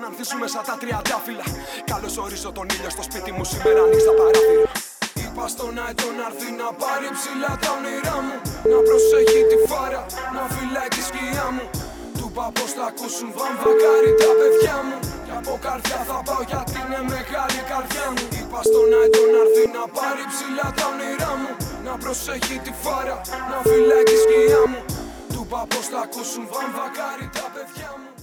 να ανθίσουμε σαν τα τριαντάφυλλα. Καλώς ορίζω τον ήλιο στο σπίτι μου, σήμερα ανοίξ τα παράθυρα. Είπα στον αετό να έρθει να πάρει ψηλά τα όνειρά μου, να προσέχει τη φάρα, να φυλάει τη σκιά μου. Του είπα πως θα ακούσουν βαμβακάρι τα παιδιά μου, κι από καρδιά θα πάω γιατί είναι μεγάλη η καρδιά μου. Είπα στον αετό να έρθει να πάρει ψηλά τα όνειρά μου, να προσέχει τη φάρα, να φυλάει τη σκιά μου. Του είπα πως θα ακούσουν βαμβακάρι τα παιδιά μου.